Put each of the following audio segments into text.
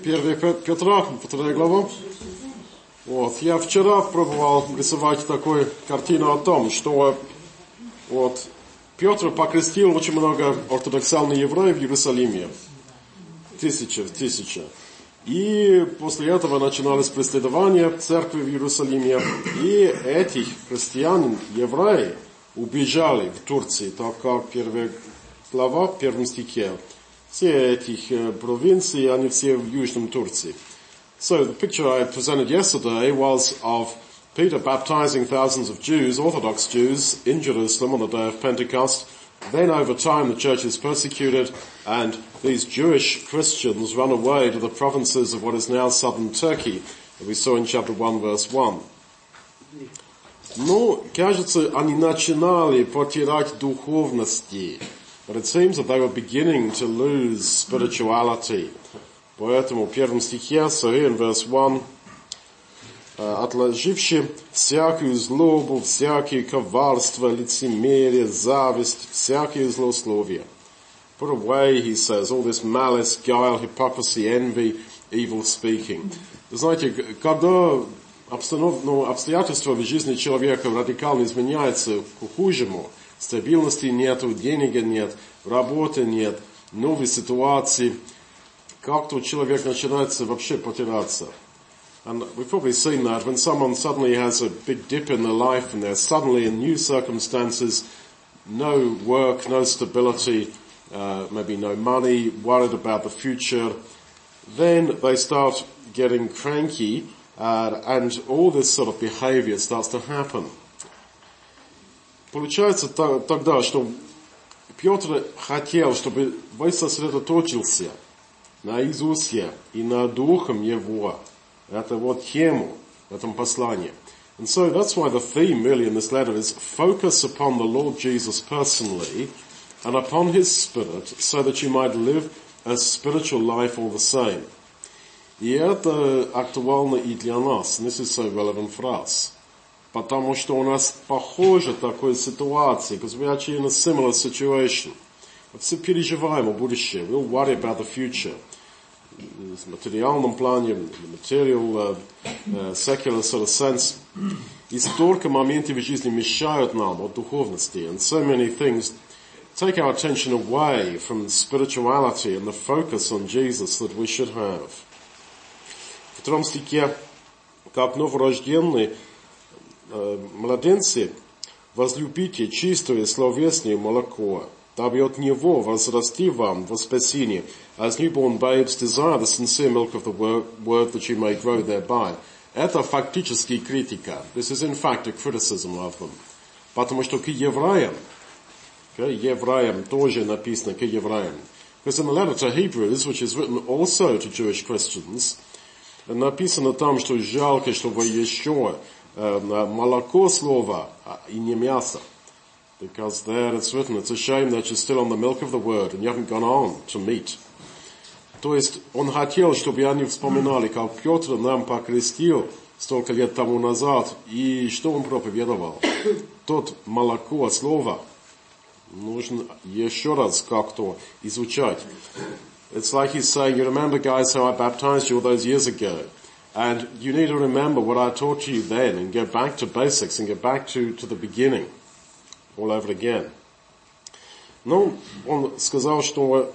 1 Петра, 2 глава. Вот. Я вчера пробовал рисовать такую картину о том, что вот Петр покрестил очень много ортодоксальных евреев в Иерусалиме. Тысяча. И после этого начиналось преследование церкви в Иерусалиме. И этих христиан, евреи, убежали в Турции, так как 1 глава, в 1 стихе. Все этих провинции, они все в Южном Турции. So the picture I presented yesterday was of Peter baptizing thousands of Jews, Orthodox Jews, in Jerusalem on the day of Pentecost. Then over time the church is persecuted and these Jewish Christians run away to the provinces of what is now southern Turkey, that we saw in chapter 1 verse 1. Ну, кажется, они начинали потерять духовности. But it seems that they were beginning to lose spirituality. Поэтому в первом стихе, sorry, in verse 1, отложивши всякую злобу, всякое коварство, лицемерие, зависть, всякое злословие. Put away, he says, all this malice, guile, hypocrisy, envy, evil speaking. Знаете, когда обстоятельства в жизни человека радикально изменяются к худшему, стабильности нету, денег нет, работы нет, новой ситуации, как-то человек начинает вообще потеряться. And we've probably seen that when someone suddenly has a big dip in their life and they're suddenly in new circumstances, no work, no stability, maybe no money, worried about the future, then they start getting cranky, and all this sort of behavior starts to happen. Получается тогда, что Петр хотел, чтобы вы сосредоточился на Иисусе и на Духом Его. Это вот тему в этом послании. And so that's why the theme really in this letter is focus upon the Lord Jesus personally and upon His Spirit so that you might live a spiritual life all the same. И это актуально и для нас. This is so relevant for us. Потому что у нас похожа такая ситуация, because we are actually in a similar situation. Все переживаем о будущем. We'll worry about the future. В материальном плане, material, secular sort of sense. И столько моментов в жизни мешают нам от духовности. And so many things take our attention away from spirituality and the focus on Jesus that we should have. В 2 стихе, как новорожденные младенцы, возлюбите чистое словесное молоко, дабы от него возрасти вам во спасение. As newborn babes desire the sincere milk of the word that you may grow thereby. Это фактически критика. This is in fact a criticism of them. Потому что к евреям тоже написано к евреям. Because in the letter to Hebrews, which is written also to Jewish Christians, написано там, что жалко, что вы еще молоко слова и не мясо. Because there it's written, it's a shame that you're still on the milk of the word and you haven't gone on to meat. То есть он хотел, чтобы они вспоминали, как Петр нам покрестил столько лет тому назад, и что он проповедовал. Тот молоко слова нужно еще раз как-то изучать. It's like he's saying, you remember guys how I baptized you all those years ago. And you need to remember what I taught you then and get back to basics and get back to the beginning. All over again. Ну, он сказал, что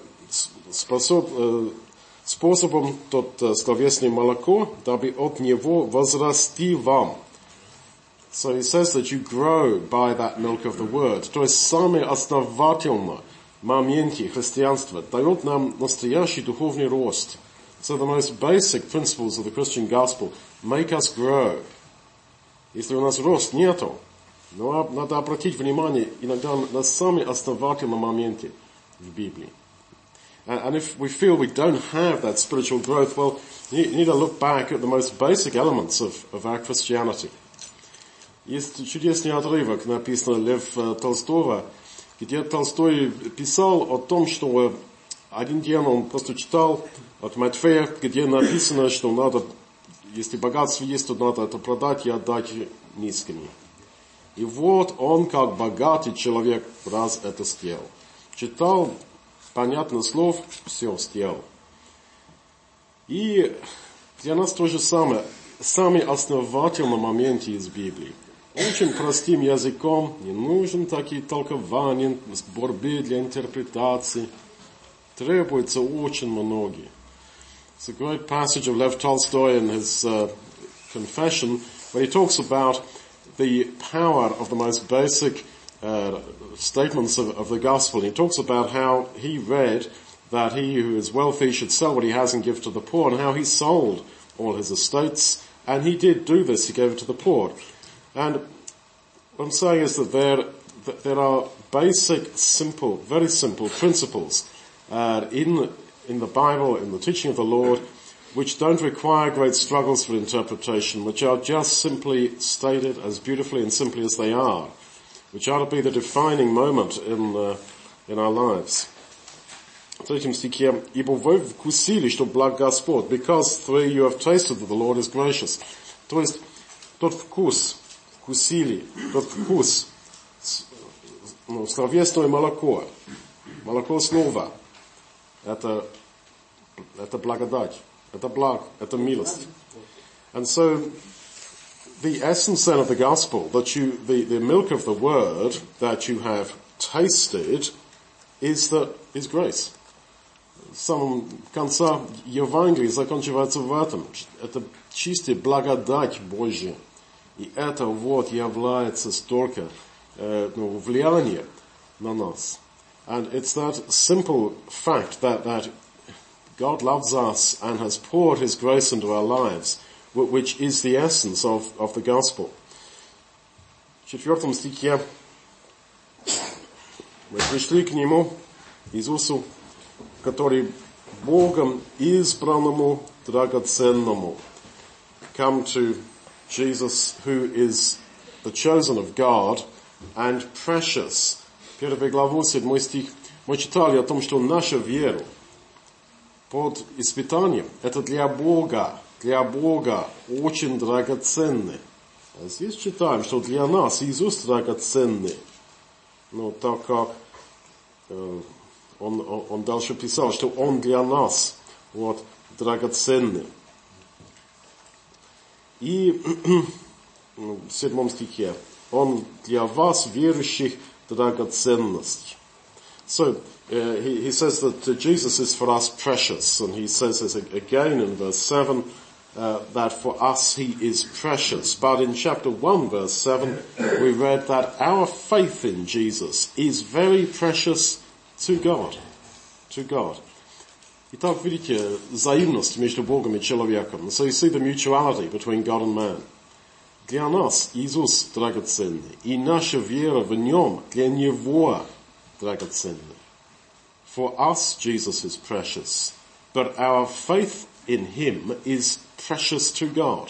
способом тот словесное молоко, дабы от него возрасти вам. So he says that you grow by that milk of the word. То есть самое основательное в моменте христианства дает нам настоящий духовный рост. So the most basic principles of the Christian gospel make us grow. Если у нас рост нету, но надо обратить внимание иногда на самые основательные моменты в Библии. And if we feel we don't have that spiritual growth, well, you need to look back at the most basic elements of our Christianity. Есть чудесный отрывок, написано Лев Толстого, где Толстой писал о том, что один день он просто читал от Матфея, где написано, что надо, если богатство есть, то надо это продать и отдать низкими. И вот он, как богатый человек, раз это сделал. Читал, понятно слов, все сделал. И для нас то же самое. Самый основательный момент из Библии. Очень простым языком, не нужен такие толкования, борьбы для интерпретации. Требуется очень многие. It's a great passage of Lev Tolstoy in his Confession, where he talks about the power of the most basic statements of the gospel. He talks about how he read that he who is wealthy should sell what he has and give to the poor, and how he sold all his estates, and he did do this, he gave it to the poor. And what I'm saying is that there are basic, simple, very simple principles in the Bible, in the teaching of the Lord, which don't require great struggles for interpretation, which are just simply stated as beautifully and simply as they are, which ought to be the defining moment in our lives. В 3 стихе, «Ибо вы вкусили, что благ Господь, because through you have tasted that the Lord is gracious». То есть, тот вкус, вкусили, тот вкус, словесное молоко слова, это благодать, это благ, это милость. And so, the essence then of the gospel, the milk of the word that you have tasted, is grace. В самом конце Евангелия заканчивается в этом. Это чистая благодать Божья. И это вот является столько влияния на нас. And it's that simple fact that God loves us and has poured His grace into our lives, which is the essence of the gospel. В 4 стихе мы пришли к Нему, Иисусу, который Богом избранному, драгоценному. Come to Jesus, who is the chosen of God and precious. 1 главу, 7 стих. Мы читали о том, что наша вера под испытанием, это для Бога очень драгоценный. А здесь читаем, что для нас Иисус драгоценный. Но так как он дальше писал, что Он для нас вот драгоценный. И в 7 стихе, Он для вас, верующих, драгоценность. So, he says that Jesus is for us precious, and he says this again in verse 7, that for us He is precious. But in chapter 1 verse 7, we read that our faith in Jesus is very precious to God. To God. Итак, видите, взаимность между Богом и человеком. So you see the mutuality between God and man. Для нас Иисус драгоценный, и наша вера в Нем для Него драгоценна. For us, Jesus is precious, but our faith in Him is precious to God.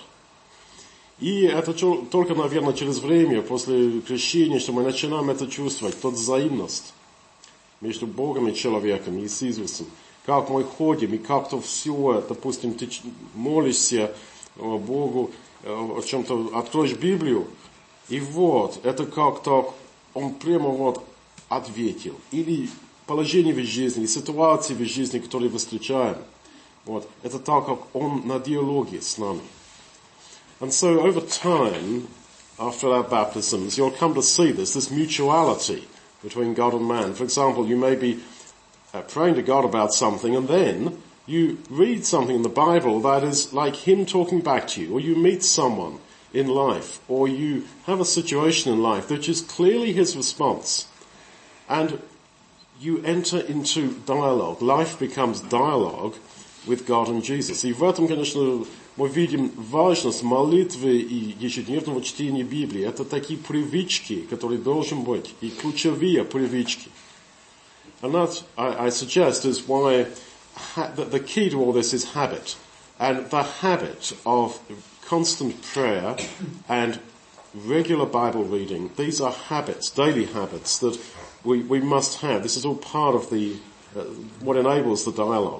И это только, наверное, через время, после крещения, что мы начинаем это чувствовать, тот взаимность между Богом и человеком, и с Иисусом. Как мы ходим, и как-то все, допустим, ты молишься Богу, о чем-то откроешь Библию, и вот, это как-то Он прямо вот ответил. Или положение в жизни, или ситуации в жизни, которые мы встречаем. Вот, это так, как Он на диалоге с нами. And so over time, after our baptisms, you'll come to see this mutuality between God and man. For example, you may be praying to God about something, and then you read something in the Bible that is like Him talking back to you, or you meet someone in life, or you have a situation in life which is clearly His response. And you enter into dialogue. Life becomes dialogue with God and Jesus. И в этом, конечно, мы видим важность молитвы и ежедневного чтения Библии. Это такие привычки, которые должны быть, и ключевые привычки. And that, I suggest, is why the key to all this is habit. And the habit of constant prayer and regular Bible reading, these are habits, daily habits, that we must have. This is all part of what enables the dialogue.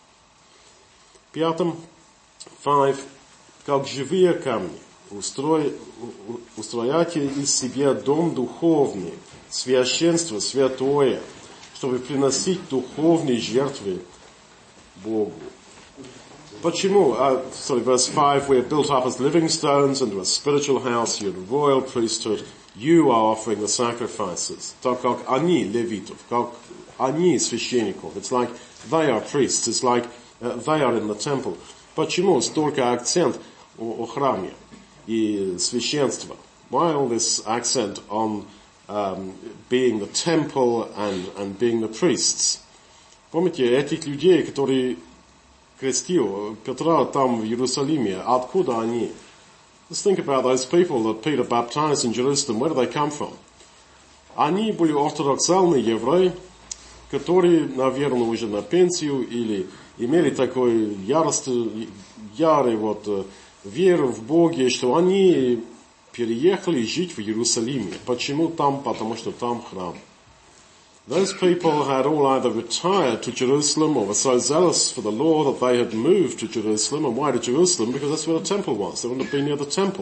5. Как живые камни, устрояйте из себя дом духовный, священство святое, чтобы приносить духовные жертвы Богу. Почему? Verse 5, we are built up as living stones into a spiritual house, you're the royal priesthood, you are offering the sacrifices. Так как они левитов, как они священников. It's like they are priests, it's like they are in the temple. Почему столько акцент о храме и священстве? Why all this accent on being the temple and being the priests? Помните этих людей, которые крестил Петра там в Иерусалиме, откуда они? Let's think about those people that Peter baptized in Jerusalem. Where do they come from? Они были ортодоксальные евреи, которые, наверное, уже на пенсию или имели такой ярый веру в Боге, что они переехали жить в Иерусалиме. Почему там? Потому что там храм. Those people had all either retired to Jerusalem or were so zealous for the law that they had moved to Jerusalem. And why to Jerusalem? Because that's where the temple was. They wouldn't have been near the temple.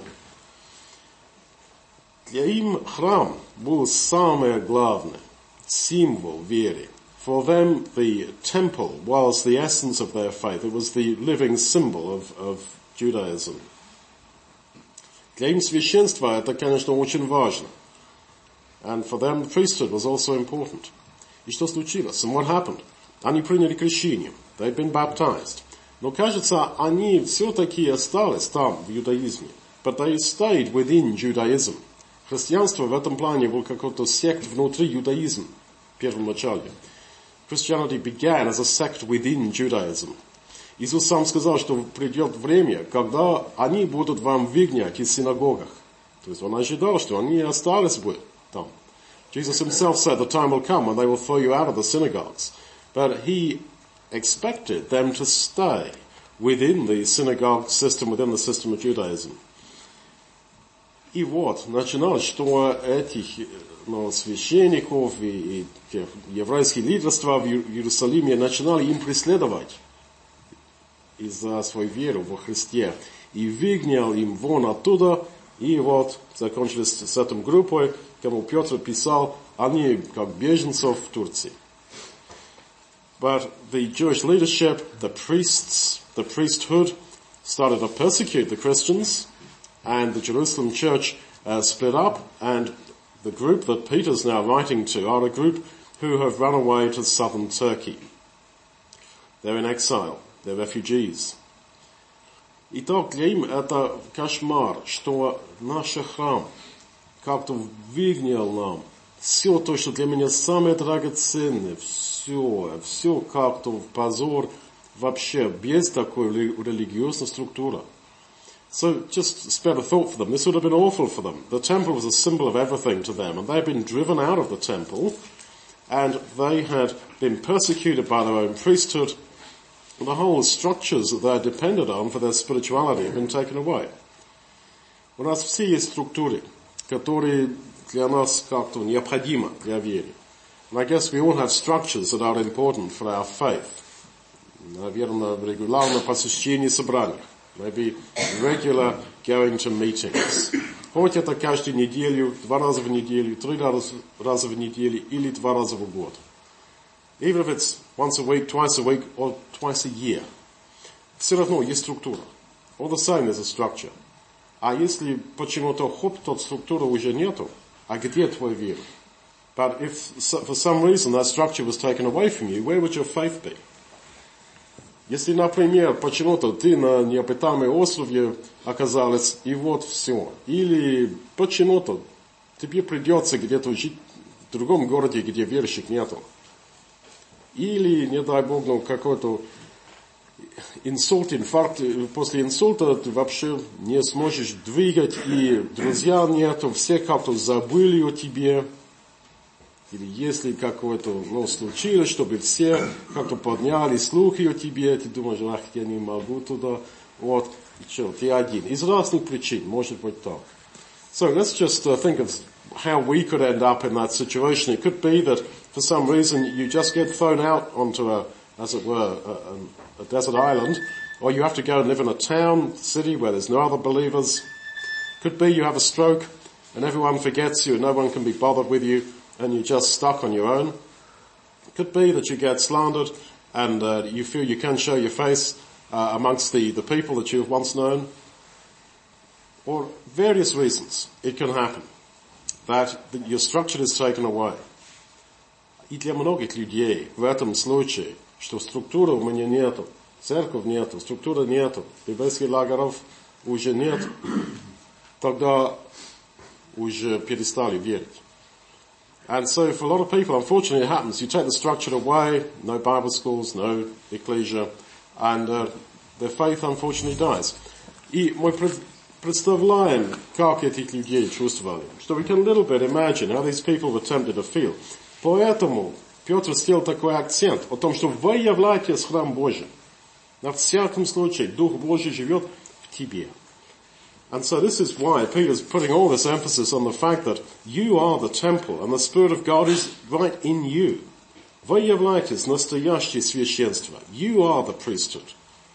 Для им храм был самое главное, символ веры. For them, the temple was the essence of their faith. It was the living symbol of Judaism. Для им священство это, конечно, очень важно. And for them, the priesthood was also important. И что случилось? And what happened? Они приняли крещение. They'd been baptized. Но, кажется, они все-таки остались там, в иудаизме. But they stayed within Judaism. Христианство в этом плане был какой-то сект внутри иудаизма в первом начале. Christianity began as a sect within Judaism. Иисус сам сказал, что придет время, когда они будут вам выгнать из синагогах. То есть он ожидал, что они остались бы там. Jesus himself said the time will come when they will throw you out of the synagogues. But he expected them to stay within the synagogue system, within the system of Judaism. И вот, начиналось, что этих священников и еврейские лидерства в Иерусалиме начинали им преследовать из-за своей веры во Христе. И выгнал им вон оттуда. И вот закончились с этой группой, кому Петр писал, они как беженцев в Турции. But the Jewish leadership, the priests, the priesthood started to persecute the Christians, and the Jerusalem church split up, and the group that Peter's now writing to are a group who have run away to southern Turkey. They're in exile. They're refugees. Итак, для им это кошмар, что наш храм как-то выгнал нам все то, что для меня самое драгоценное, все как-то в позор, вообще без такой религиозной структуры. So just spare a thought for them. This would have been awful for them. The temple was a symbol of everything to them, and they had been driven out of the temple, and they had been persecuted by their own priesthood. The whole structures that they depended on for their spirituality have been taken away. У нас все есть структуры, которые для нас как-то необходимы для веры. And I guess we all have structures that are important for our faith. Наверное, регулярное посещение собраний. Maybe regular going to meetings. Хоть это каждую неделю, 2 раза в неделю, 3 раза в неделю или 2 раза в год. Even if it's once a week, twice a week, or twice a year. Все равно есть структура. All the same there's a structure. А если почему-то тот структуры уже нету, а где твой вера? But if for some reason that structure was taken away from you, where would your faith be? Если, например, почему-то ты на необитаемом острове оказалась, и вот все. Или почему-то тебе придется где-то жить в другом городе, где верующих нету. Или, не дай Бог, какой-то инсульт, инфаркт, после инсульта ты вообще не сможешь двигать, и друзья нету, все как-то забыли о тебе. Или если какое-то, случилось, чтобы все как-то подняли слухи о тебе, ты думаешь, ах, я не могу туда, вот, и что, ты один. Из разных причин, может быть так. So let's just think of how we could end up in that situation. It could be that for some reason you just get thrown out onto a desert island, or you have to go and live in a town, city where there's no other believers. Could be you have a stroke and everyone forgets you and no one can be bothered with you and you're just stuck on your own. It could be that you get slandered and you feel you can't show your face amongst the people that you have once known, or various reasons it can happen that your structure is taken away. И для многих людей в этом случае, что структуры у меня нету, церковь нету, структуры нету, библейских лагеров уже нет, тогда уже перестали верить. And so for a lot of people, unfortunately it happens, you take the structure away, no Bible schools, no ecclesia, and their faith unfortunately dies. И мы представляем, как этих людей чувствовали. So we can a little bit imagine how these people were tempted to feel. Поэтому Петр сделал такой акцент о том, что вы являетесь храм Божий. На всяком случае, Дух Божий живет в тебе. And so this is why Peter's putting all this emphasis on the fact that you are the temple and the Spirit of God is right in you. Вы являетесь настоящее священство. You are the priesthood.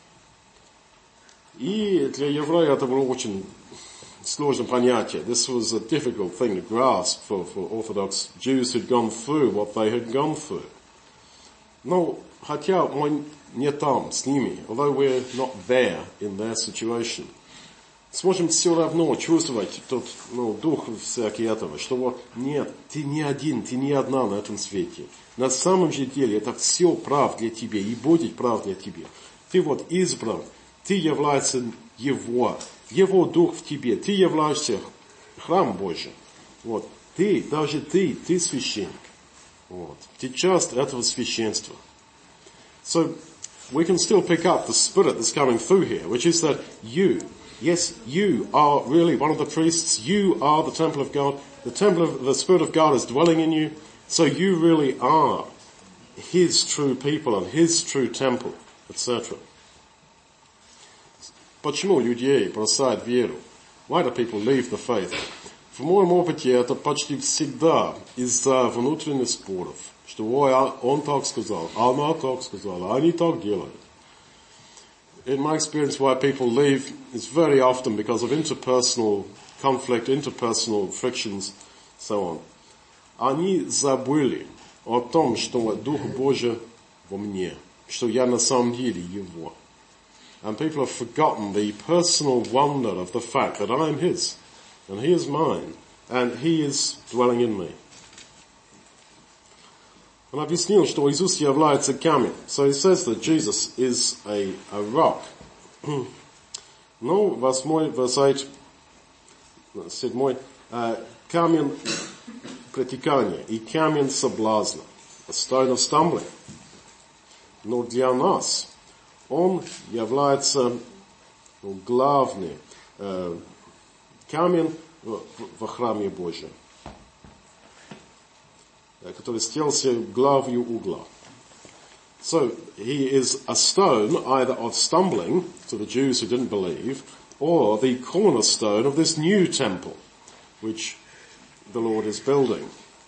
И для еврея это было очень сложное понятие. This was a difficult thing to grasp for Orthodox Jews who'd gone through what they had gone through. Но хотя мы не там с ними, although we're not there in their situation, сможем все равно чувствовать тот, дух всякий этого, что вот нет, ты не один, ты не одна на этом свете. На самом же деле это все прав для тебя и будет прав для тебя. Ты вот избран, ты являешься Его Дух в тебе, ты являешься храм Божий. Вот. Даже ты священник. Вот. Ты часть этого священства. So, we can still pick up the spirit that's coming through here, which is that you are really one of the priests, you are the temple of God, the Spirit of God is dwelling in you, so you really are His true people and His true temple, etc. Почему людей бросают веру? Why do people leave the faith? В моем опыте это почти всегда из-за внутренних споров. Что он так сказал, она так сказала, они так делают. In my experience, why people leave is very often because of interpersonal conflict, interpersonal frictions, so on. Они забыли о том, что Дух Божий во мне, что я на самом деле Его. And people have forgotten the personal wonder of the fact that I am His, and He is mine, and He is dwelling in me. Он объяснил, что Иисус является камень. So he says that Jesus is a rock. Ну, 8 версет, 7, камень притекания и камень соблазна, a stone of stumbling. Но для нас он является главный камень во храме Божьем, который сделался главью угла. So, he is a stone either of stumbling to the Jews who didn't believe, or the cornerstone of this new temple, which the Lord is building.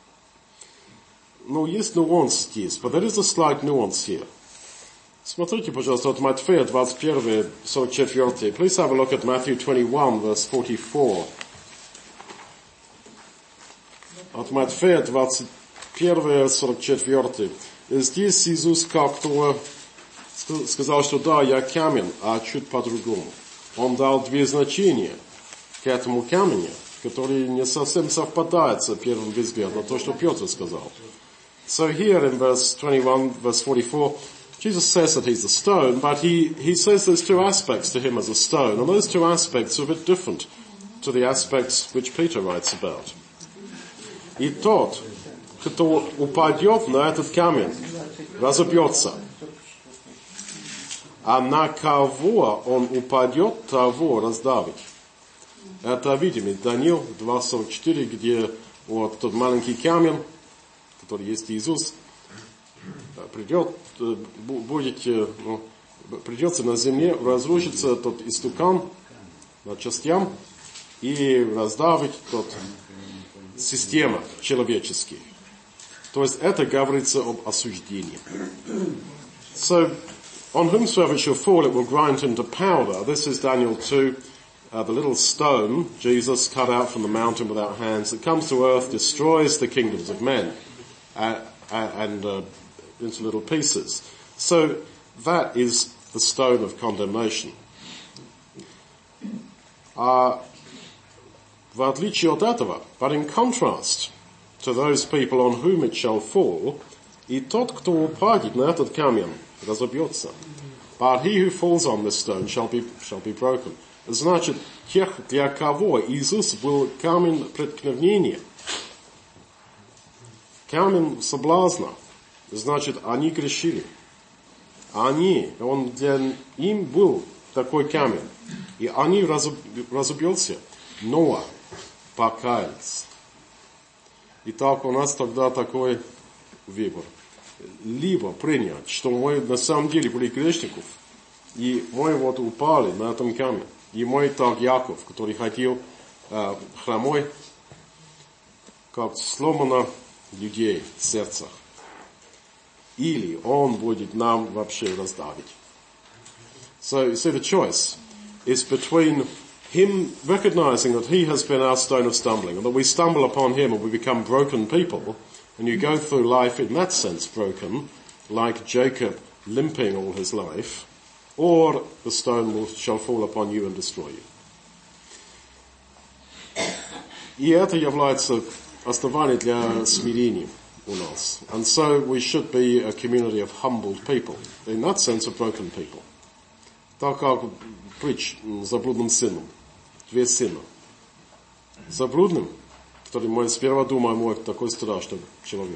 Но есть нюанс здесь, but there is a slight nuance here. Смотрите, пожалуйста, от Матфея 21, 44. Please have a look at Matthew 21, verse 44. От Матфея 21, 44. Здесь Иисус как-то сказал, что да, я камень, а чуть по-другому. Он дал две значения к этому камню, которые не совсем совпадают с первым взглядом на то, что Петр сказал. So here in verse 21, verse 44, Jesus says that he's a stone, but he says there's two aspects to him as a stone, and those two aspects are a bit different to the aspects which Peter writes about. И тот, кто упадет на этот камень, разобьется. А на кого он упадет, того раздавит. Это видим из Даниил 2:44, где вот тот маленький камень, который есть Иисус, придется на земле, разрушится тот истукан на частям и раздавить тот система человеческих. То есть это говорится об осуждении. So, on whomsoever shall fall, it will grind into powder. This is Daniel 2. The little stone, Jesus cut out from the mountain without hands, that comes to earth, destroys the kingdoms of men, and into little pieces. So, that is the stone of condemnation. А в отличие от этого, but in contrast to those people on whom it shall fall, и тот, кто упадет на этот камень, разобьется. But he who falls on this stone shall be broken. Значит, тех, для кого Иисус был камень преткновения, камень соблазна, значит, они грешили. Им был такой камень, и они разобьются, но покаялись. Итак, у нас тогда такой выбор. Либо принять, что мы на самом деле были грешников, и мы вот упали на этом камне. И мы так Яков, который ходил хромой, как сломано людей в сердцах. Или он будет нам вообще раздавить. So you see, the choice is between him recognizing that he has been our stone of stumbling, and that we stumble upon him and we become broken people, and you go through life in that sense broken, like Jacob limping all his life, or the stone shall fall upon you and destroy you. И это является основанием для смирения у нас. And so we should be a community of humbled people. In that sense, of broken people. Так как притч за блудным сыном. Две сына. За блудным, который мы сперва думаем, ой, такой страшный человек.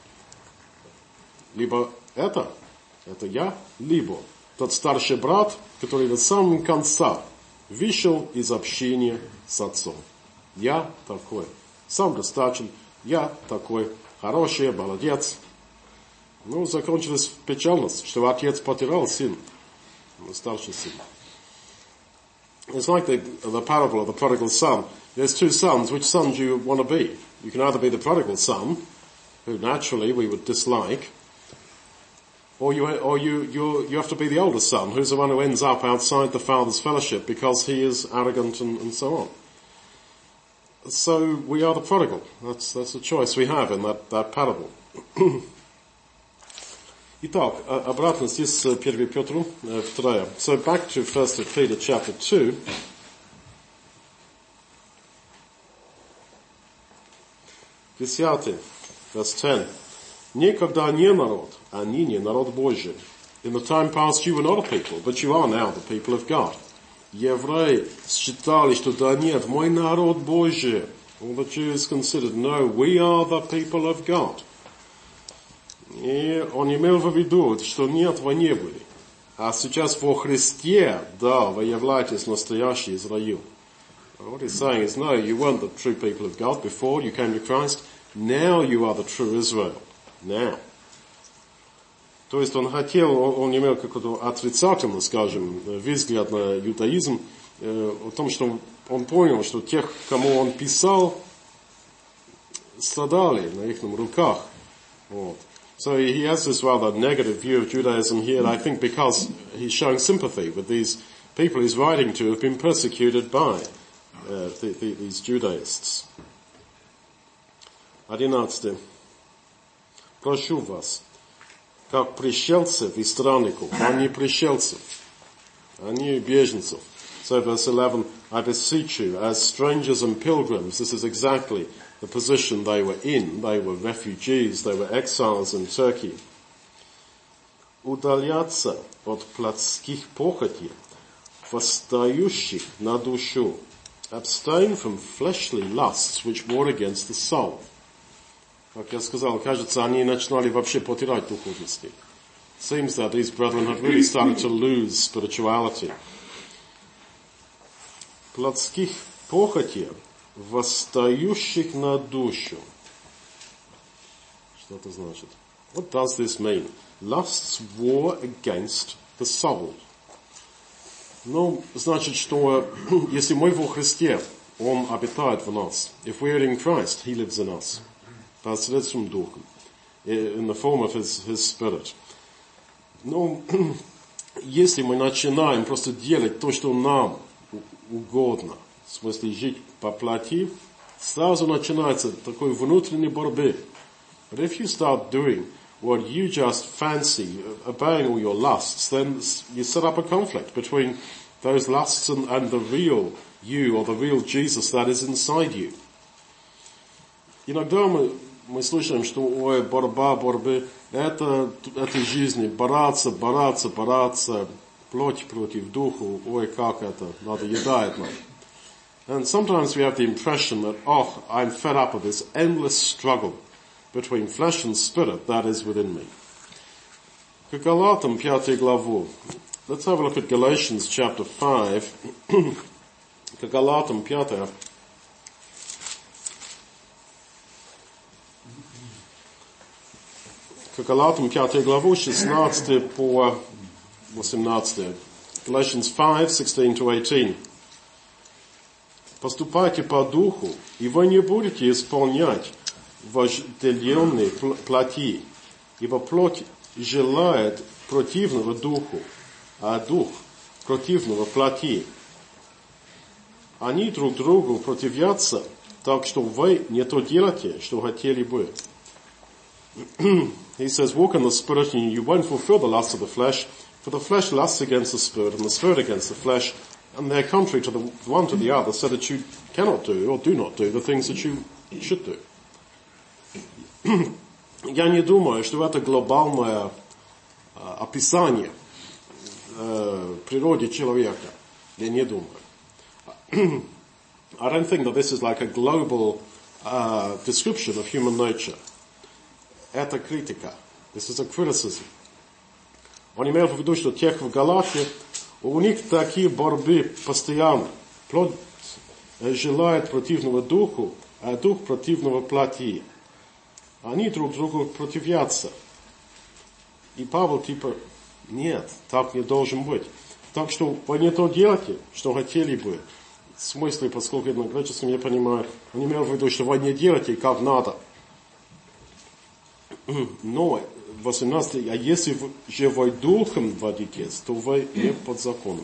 Либо это я, либо тот старший брат, который на самом конце вышел из общения с отцом. Я такой. Сам достаточен. Я такой. Хороший, молодец. Ну, закончилась печальность, что отец потерял сына. Старший сын. It's like the parable of the prodigal son. There's two sons. Which son do you want to be? You can either be the prodigal son, who naturally we would dislike, or you have to be the older son, who's the one who ends up outside the father's fellowship because he is arrogant and so on. So we are the prodigal. That's the choice we have in that parable. Итак, обратно здесь 1 Петру 2. So back to 1 Peter chapter 2. Verse 10. Некогда не народ, а ныне народ Божий. In the time past you were not a people, but you are now the people of God. Евреи считали, что да нет, мой народ Божий. All the Jews considered, no, we are the people of God. И он имел в виду, что нет, вы не были. А сейчас во Христе, да, вы являетесь настоящий Израиль. What he's saying is, no, you weren't the true people of God before you came to Christ. Now you are the true Israel. Now. То есть он имел какой-то отрицательный, скажем, взгляд на иудаизм, о том, что он понял, что тех, кому он писал, страдали на их руках. Вот. So he has this rather negative view of Judaism here, I think because he's showing sympathy with these people he's writing to who have been persecuted by these Judaists. 11. Прошу вас, как пришельцев и странников, а не пришельцев, а не беженцев. So verse 11, I beseech you, as strangers and pilgrims, this is exactly the position they were in. They were refugees, they were exiles in Turkey. Удаляться от плотских похотей, восстающих на душу. Abstain from fleshly lusts which war against the soul. Как я сказал, кажется, они начинали вообще потерять духовности. Seems that these brethren had really started to lose spirituality. Плотских похотей, восстающих на душу. Что это значит? What does this mean? Lusts war against the soul. Ну, значит, что если мы во Христе, Он обитает в нас. If we are in Christ, He lives in us. Посредством Духа. In the form of His Spirit. Ну, если мы начинаем просто делать то, что нам угодно, в смысле жить по плоти, сразу начинается такой внутренней борьбы. But if you start doing or you just fancy obeying all your lusts, then you set up a conflict between those lusts and the real you, or the real Jesus that is inside you. Иногда мы слышим, что ой, борьбы, этой жизни, бороться, плоть против духу, ой, как это, надоедает нам. And sometimes we have the impression that, oh, I'm fed up with this endless struggle between flesh and spirit that is within me. К Галатам 5 главу. Let's have a look at Galatians chapter 5. К Галатам 5. К Галатам 5 главу, 16 по 18. Galatians 5, 16 to 18. Поступайте по духу, и вы не будете исполнять вожделенные плоти, ибо плоть желает противного духу, а дух противного плоти. Они друг другу противятся, так что вы не то делаете, что хотели бы. He says, walk in the Spirit and you won't fulfill the lusts of the flesh, for the flesh lusts against the Spirit and the Spirit against the flesh, and they're contrary to the one to the other, so that you cannot do or do not do the things that you should do. Я не думаю, что это глобальное описание природы человека. Я не думаю. I don't think that this is like a global description of human nature. Это критика. This is a criticism. Он имел в виду, что тех в Галатии, у них такие борьбы постоянно. Плоть желает противного духу, а дух противного плоти. Они друг другу противятся. И Павел нет, так не должен быть. Так что вы не то делаете, что хотели бы. В смысле, поскольку на греческом я понимаю, он имел в виду, что вы не делаете как надо. Но 18, а если же вы духом водитесь, то вы не под законом.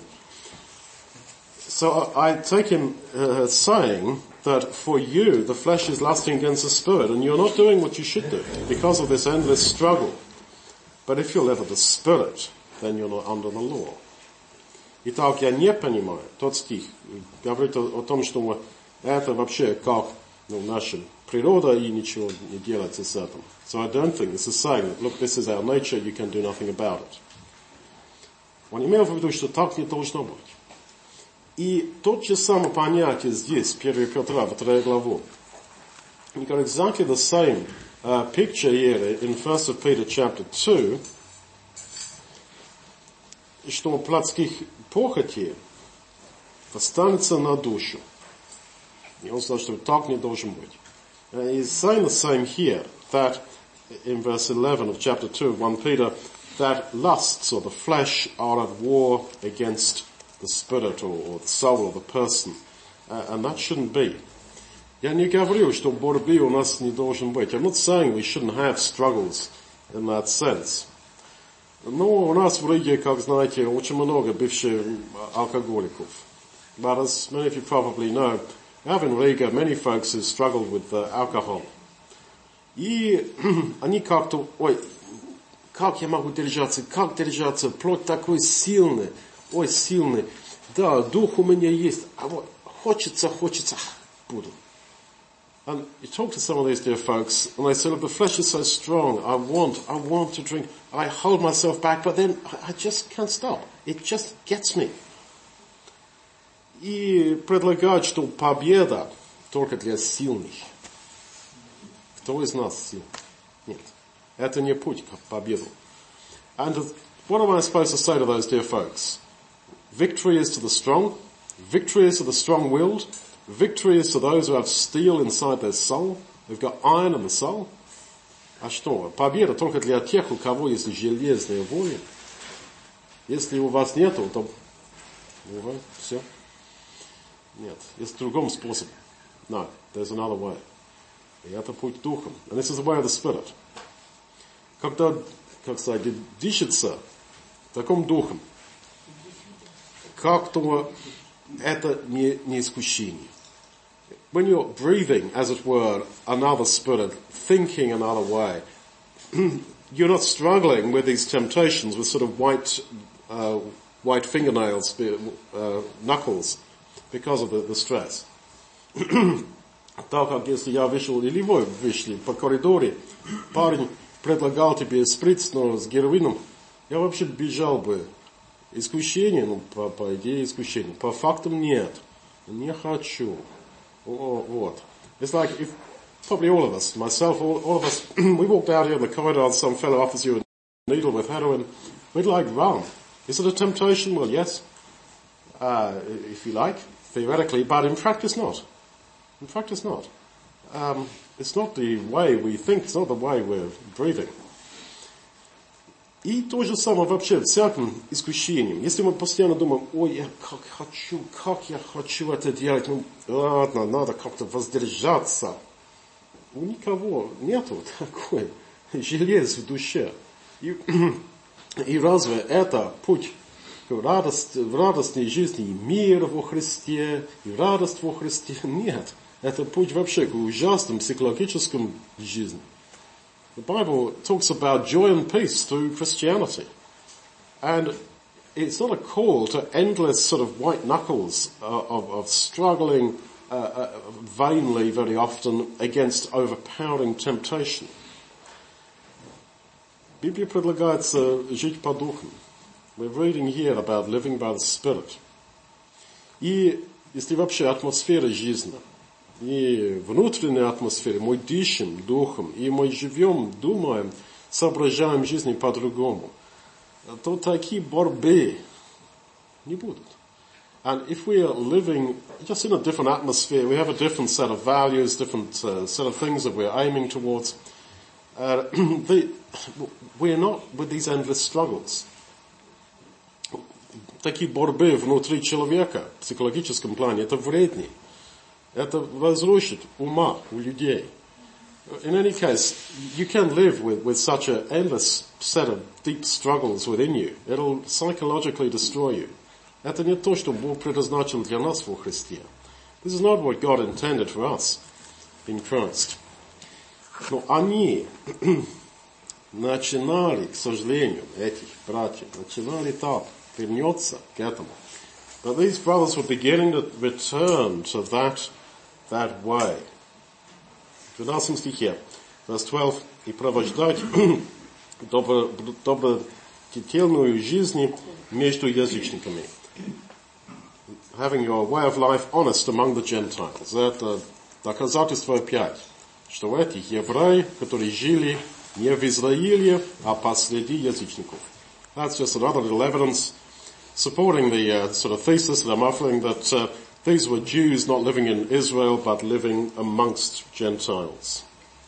So I take him saying that for you, the flesh is lusting against the spirit, and you're not doing what you should do because of this endless struggle. But if you're led of the spirit, then you're not under the law. Итак, я не понимаю, тот стих говорит о том, что это вообще как наша природа и ничего не делается с этим. So I don't think this is saying that, look, this is our nature, you can do nothing about it. Он имел в виду, что так не должно быть. И тот же самое понятие здесь, 1 Петра, 2 главу. You got exactly the same picture here in 1 Peter chapter 2, что плотских похотей останется на душу. И он сказал, что так не должен быть. He's saying the same here, that in verse 11 of chapter 2 of 1 Peter, that lusts or the flesh are at war against the spirit or the soul of the person. And that shouldn't be. Я не говорю, что борьбы у нас не должен быть. I'm not saying we shouldn't have struggles in that sense. Но у нас в Риге, как знаете, очень много бывших алкоголиков. But as many of you probably know, we have in Riga many folks who struggled with alcohol. И они как-то, ой, как я могу держаться, плоть такой сильный, ой, сильный. Да, дух у меня есть, а вот хочется, буду. And you talk to some of these dear folks, and they say, look, the flesh is so strong, I want to drink, I hold myself back, but then I just can't stop. It just gets me. И предлагают, что победа только для сильных. Кто из нас сильный? Нет. Это не путь к победу. And what am I supposed to say to those dear folks? Victory is to the strong. Victory is to the strong-willed. Victory is to those who have steel inside their soul. They've got iron in the soul. А что? Победа только для тех, у кого есть железная воля. Если у вас нету, то все. Нет, есть другой способ. No, there's another way. И это путь духом. And this is the way of the Spirit. Когда, как сказать, дышится таким духом, как-то это не искушение. When you're breathing, as it were, another spirit, thinking another way, you're not struggling with these temptations with sort of white fingernails, knuckles, because of the stress. Так как если я вышел, или вы вышли по коридоре, парень предлагал тебе шприц, но с героином, я вообще бежал бы. Искушение, по идее искушение. По фактам нет. Не хочу. Вот. It's like if probably all of us, myself, all of us, we walked out here in the corridor and some fellow offers you a needle with heroin, we'd like run. Is it a temptation? Well, yes. If you like, theoretically, but in practice not. In practice not. It's not the way we think, it's not the way we're breathing. И то же самое вообще всяким искушением. Если мы постоянно думаем, ой, я как я хочу это делать, ну ладно, надо как-то воздержаться. У никого нету такой желез в душе. И разве это путь в радостной жизни и мир во Христе, и радость во Христе? Нет. Это путь вообще к ужасным психологическим жизни. The Bible talks about joy and peace through Christianity. And it's not a call to endless sort of white knuckles of struggling vainly very often against overpowering temptation. Библия предлагается жить по духам. We're reading here about living by the Spirit. И если вообще атмосфера жизни, и внутренняя атмосфера, мы дышим духом, и мы живем, думаем, соображаем жизни по-другому, то такие борьбы не будут. And if we are living just in a different atmosphere, we have a different set of values, different set of things that we're aiming towards, we're not with these endless struggles. Такие борьбы внутри человека, в психологическом плане, это вреднее. Это разрушит ума у людей. In any case, you can't live with such an endless set of deep struggles within you. It'll psychologically destroy you. Это не то, что Бог предназначил для нас во Христе. This is not what God intended for us in Christ. Но они начинали, к сожалению, этих братьев, начинали так, вернется к этому. But these brothers were beginning to return to that way. В 12 стихе, verse 12, и провождать добродетельную жизнь между язычниками. Having your way of life honest among the Gentiles. Это доказательство опять, что этих евреи, которые жили не в Израиле, а посреди язычников. That's just another little evidence supporting the sort of thesis that I'm offering that these were Jews not living in Israel but living amongst Gentiles.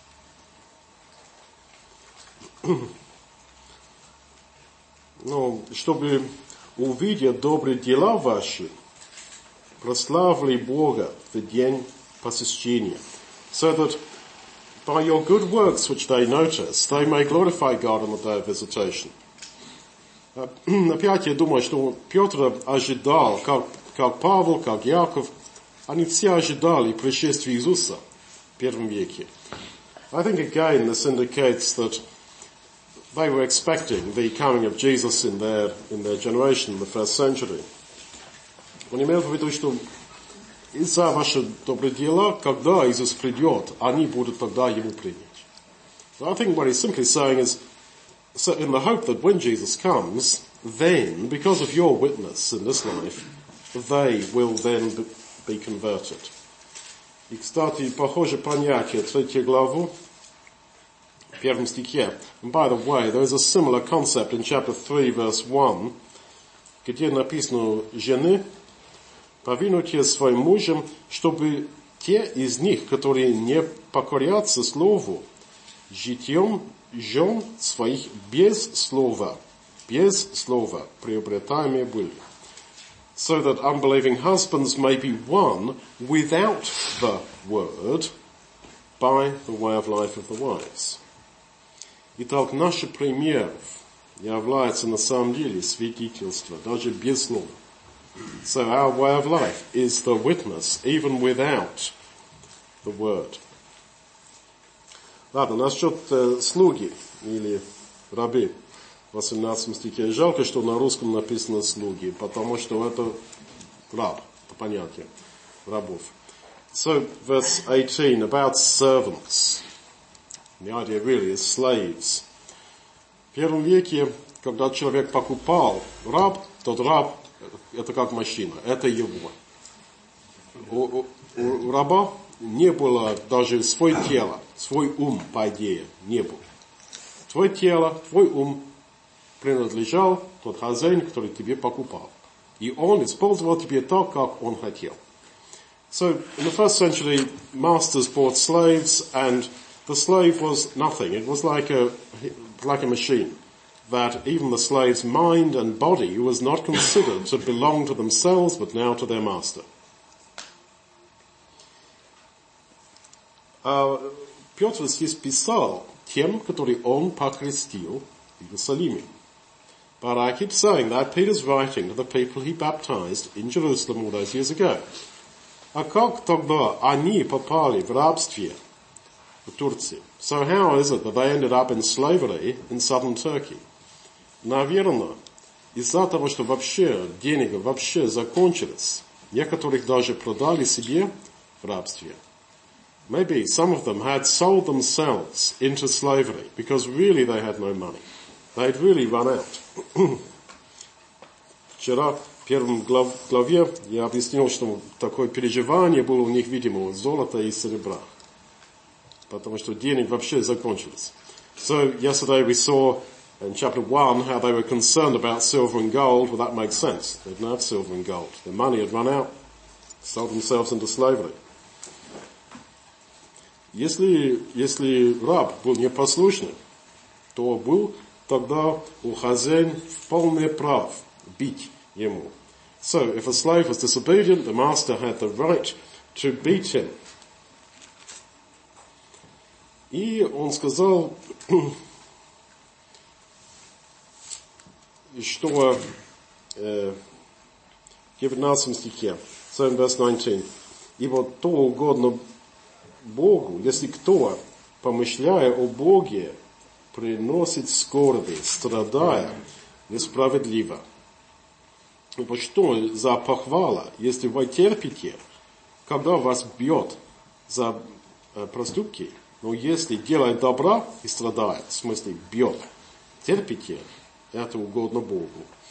Но чтобы увидеть добрые дела ваши, прославили Бога в день посещения, so that by your good works which they notice, they may glorify God on the day of visitation. Опять я думаю, что Петр ожидал, как Павел, как Яков, они все ожидали пришествия Иисуса в первом веке. I think again this indicates that they were expecting the coming of Jesus in their generation, in the first century. Он имел в виду, что из-за ваших добрых дел, когда Иисус придет, они будут тогда Ему принять. So I think what he's simply saying is, so in the hope that when Jesus comes, then, because of your witness in this life, they will then be converted. И, кстати, похоже понятие 3 главу, в 1 стихе. And by the way, there is a similar concept in chapter 3, verse 1, где написано жены, повинуйте своим мужам, чтобы те из них, которые не покорятся слову, житьем жен своих без слова приобретаемые были. So that unbelieving husbands may be won without the word by the way of life of the wives. Итак, наш пример является на самом деле свидетельство, даже без слова. So our way of life is the witness, even without the word. Ладно, насчет слуги или рабы. В 18 стихе. Жалко, что на русском написано слуги, потому что это раб, это понятие рабов. So, verse 18, about servants. The idea really is slaves. В первом веке, когда человек покупал раб, тот раб, это как машина, это его. У раба не было даже свое тело, свой ум, по идее, не был. Твое тело, твой ум принадлежал тот хозяин, который тебе покупал. И он использовал тебе так, как он хотел. So, in the first century, masters bought slaves, and the slave was nothing. It was like a machine, that even the slave's mind and body was not considered to belong to themselves, but now to their master. Петр здесь писал тем, которые он покрестил в Иерусалиме. But I keep saying that Peter's writing to the people he baptized in Jerusalem all those years ago. А как тогда они попали в рабстве в Турции? So how is it that they ended up in slavery in southern Turkey? Наверное, из-за того, что вообще деньги вообще закончились. Некоторых даже продали себе в рабстве. Maybe some of them had sold themselves into slavery because really they had no money. They'd really run out. Вчера в первом главе я объяснил, что такое переживание было у них, видимо, золота и серебра. Потому что денег вообще закончились. So yesterday we saw in chapter 1 how they were concerned about silver and gold. Well, that makes sense. They didn't have silver and gold. Their money had run out. Sold themselves into slavery. Если раб был непослушным, то был тогда у хозяина полное право бить ему. So, if a slave was disobedient, the master had the right to beat him. И он сказал, что в 19 стихе, so in verse 19, ибо то угодно Богу, если кто, помышляя о Боге, приносит скорби, страдая несправедливо. Ибо что за похвала, если вы терпите, когда вас бьет за проступки, но если делает добра и страдает, в смысле бьет, терпите, это угодно Богу.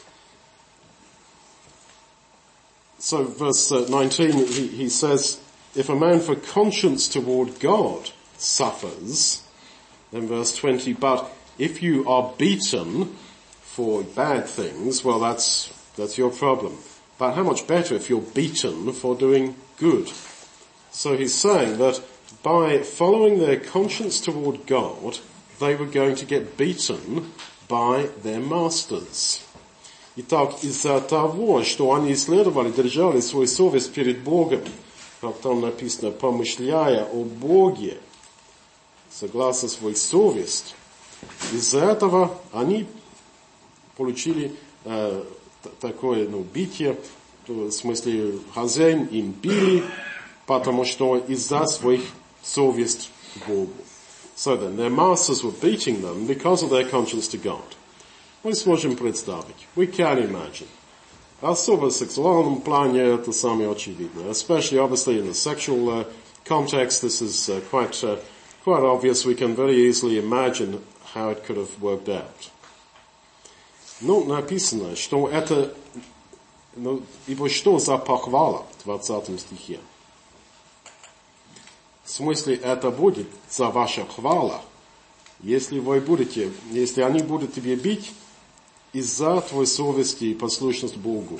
So verse 19, he says, if a man for conscience toward God suffers, then verse 20, but if you are beaten for bad things, well that's your problem. But how much better if you're beaten for doing good? So he's saying that by following their conscience toward God, they were going to get beaten by their masters. Итак, из-за того, что они исследовали, держали свою совесть перед Богом, как там написано, помышляя о Боге, согласно свою совесть, из-за этого они получили такое, битие, в смысле, хозяин им били, потому что из-за своих совесть Богу. So then, their masters were beating them because of their conscience to God. Мы сможем представить. We can imagine. Особо в сексуальном плане это самое очевидное. Especially, obviously, in the sexual context, this is quite obvious. We can very easily imagine how it could have worked out. Написано, что это, ибо что за похвала в 20 стихе? В смысле, это будет за ваша хвала, если они будут тебя бить из-за твоей совести и послушности Богу.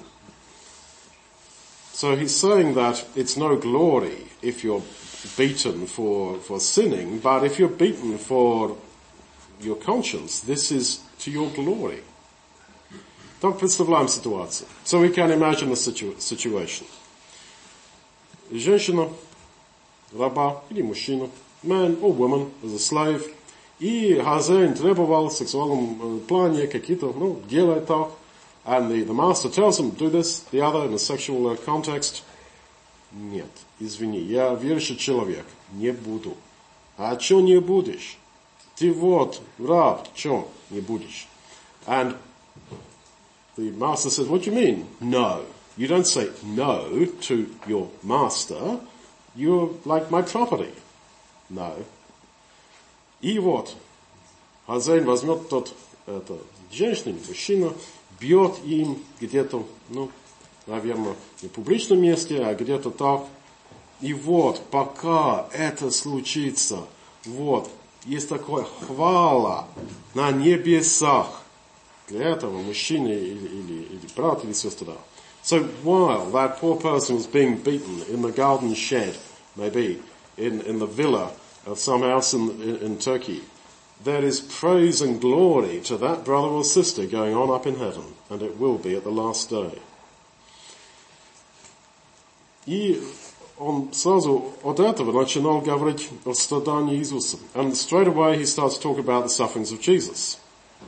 So he's saying that it's no glory if you're beaten for sinning, but if you're beaten for your conscience, this is to your glory. Так представляем ситуацию. So we can imagine the situation. Женщина, раба или мужчина, man or woman is a slave, и хозяин требовал в сексуальном плане какие-то, делай так, and the master tells him, do this, the other, in a sexual context. Нет, извини, я верующий человек, не буду. А что не будешь? ты вот раб, чем не будешь? And the master said, what do you mean? No. You don't say no to your master. You're like my property. No. И вот, хозяин возьмет женщину, мужчину, бьет им где-то, наверное, не в публичном месте, а где-то так. И вот, пока это случится, вот, есть такая хвала на небесах для этого мужчины или брат или сестра. So while that poor person was being beaten in the garden shed, maybe in the villa of some house in Turkey, there is praise and glory to that brother or sister going on up in heaven, and it will be at the last day. И он сразу от этого начинал говорить о страдании Иисуса. And straight away he starts to talk about the sufferings of Jesus.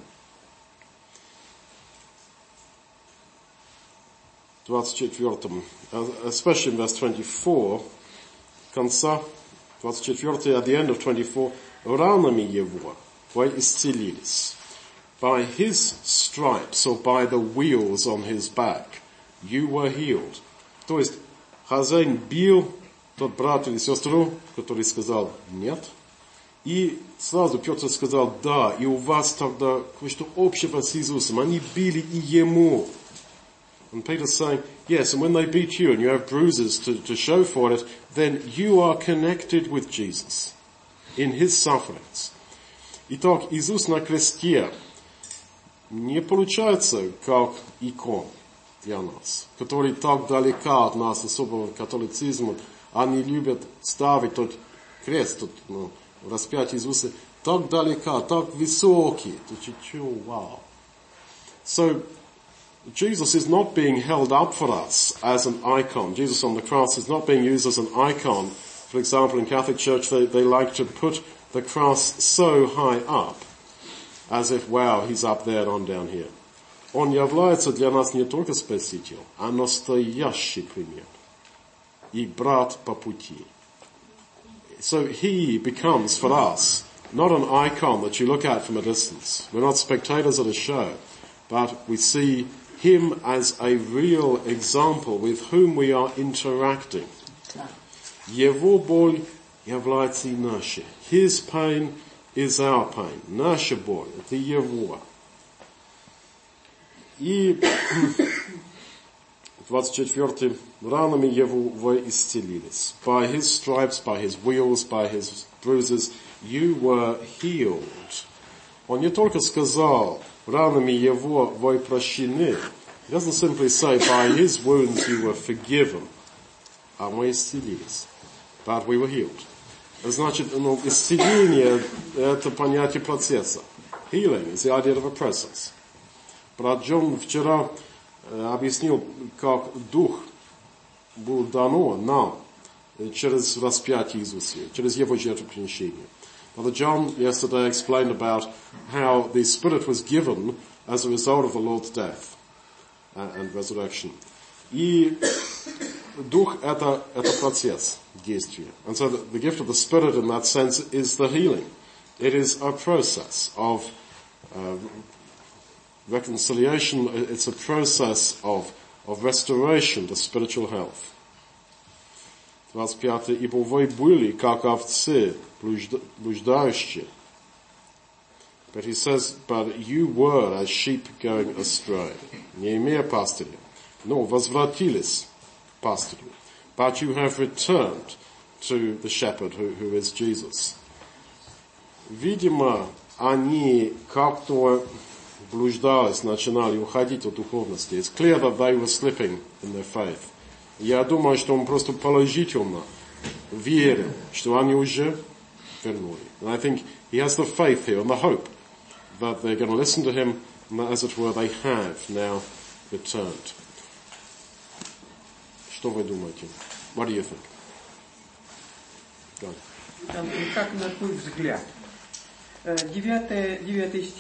Especially in verse 24, конца 24, at the end of 24, ранами его вы исцелились. By his stripes, or by the wheels on his back, you were healed. То есть, хозяин бил тот брат или сестру, который сказал нет. И сразу Петр сказал да, и у вас тогда кое-что общего с Иисусом. Они били и ему. And Peter's saying, yes, and when they beat you and you have bruises to show for it, then you are connected with Jesus in his sufferings. Итак, Иисус на кресте не получается как икон для нас, который так далеко от нас, особого католицизма. Они любят ставить тот крест, распятие Иисуса, так далеко, так высокий. Wow. So, Jesus is not being held up for us as an icon. Jesus on the cross is not being used as an icon. For example, in Catholic Church, they like to put the cross so high up, as if, wow, he's up there and I'm down here. Он является для нас не только Спаситель, а настоящий пример. И брат по пути. So he becomes for us not an icon that you look at from a distance. We're not spectators at a show, but we see him as a real example with whom we are interacting. Его боль является и наша. His pain is our pain. Наша боль — это его. И 24. Ранами его вы исцелились. By his stripes, by his wheels, by his bruises, you were healed. Он не только сказал, ранами его вы прощены. He doesn't simply say, by his wounds you were forgiven. А мы исцелились. But we were healed. Значит, исцеление — это понятие процесса. Healing is the idea of a process. Брат Джон вчера объяснил, как Дух был дано нам через распятие Иисуса, через его жертвоприношение. Brother John yesterday explained about how the Spirit was given as a result of the Lord's death and resurrection. И Дух — это процесс действия. And so the gift of the Spirit in that sense is the healing. It is a process of reconciliation. It's a process of restoration to spiritual health. 25. Ибо вы были, как овцы, блуждающие. But he says, but you were as sheep going astray. Не имея пастыря, но возвратились к пастырю. But you have returned to the shepherd who is Jesus. Видимо, они как-то блуждались, начинали уходить от духовности. It's clear that they were slipping in their faith. Я думаю, что он просто положительно верил, что они уже вернули. And I think he has the faith here and the hope that they're going to listen to him, and that, as it were, they have now returned. Что вы думаете? What do you think? Как на твой взгляд? 9 стих.